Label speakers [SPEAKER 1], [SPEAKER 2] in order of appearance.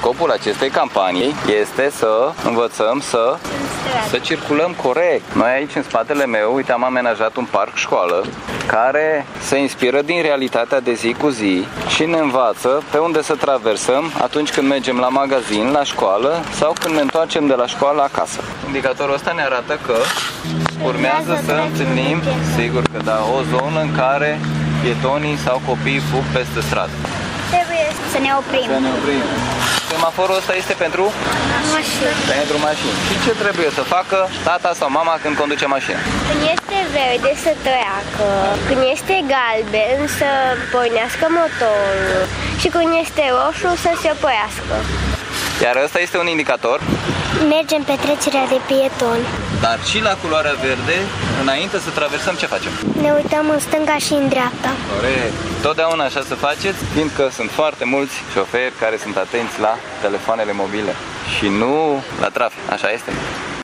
[SPEAKER 1] scopul acestei campanii este să învățăm să circulăm corect. Noi aici în spatele meu, uite, am amenajat un parc școală care se inspiră din realitatea de zi cu zi și ne învață pe unde să traversăm atunci când mergem la magazin, la școală sau când ne întoarcem de la școală acasă. Indicatorul ăsta ne arată că urmează să întâlnim, sigur că da, o zonă în care pietonii sau copiii fug peste stradă.
[SPEAKER 2] Trebuie să ne oprim.
[SPEAKER 1] Să ne oprim. Semaforul ăsta este pentru?
[SPEAKER 2] Mașini.
[SPEAKER 1] Pentru mașini. Și ce trebuie să facă tata sau mama când conduce mașina?
[SPEAKER 2] Când este verde să treacă, când este galben să pornească motorul și când este roșu să se oprească.
[SPEAKER 1] Iar ăsta este un indicator.
[SPEAKER 2] Mergem pe trecerea de pietoni.
[SPEAKER 1] Dar și la culoarea verde, înainte să traversăm, ce facem?
[SPEAKER 2] Ne uităm în stânga și în dreapta.
[SPEAKER 1] Corect. Totdeauna așa să faceți, fiindcă sunt foarte mulți șoferi care sunt atenți la telefoanele mobile și nu la trafic. Așa este.